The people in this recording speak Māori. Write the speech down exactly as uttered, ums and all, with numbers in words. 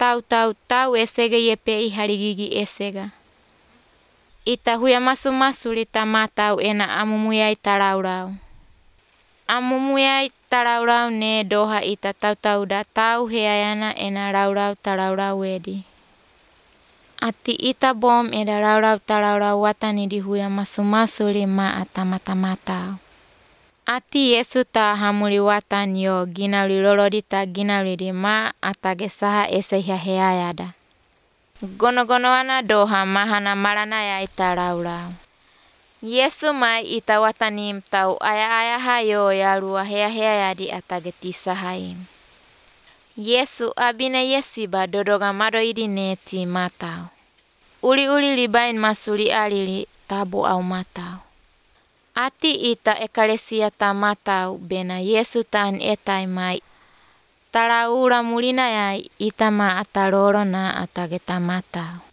tau tau esega iepe i harigigi esega. Ita huia masu-masuri ta matau ena amumuiai taraurau. Amumuiai taraurau ne doha ita tau-tau da tau heayana ena raurau taraurau edi. Ati ita bom eda raurau taraurau watani di huia masu-masuri ma atamata-matau. Ati Yesu ta hamuri watan yo ginauri lorodita ginauri di ma atage saha ese heayada. Gono-gonoana doha mahana maranaya ita raurau. Yesu mai ita watanim tau aya-aya hayo ya rua hea-heayadi atage tisahaim. Yesu abine yesiba dodoga madoidi neti matau. Uli-uli libain masuri alili tabu au matau. Ati ita ekalesia ta matau bena Yesu taan etai mai. Taraura mulina yai ita ma ataroro na atage ta matau.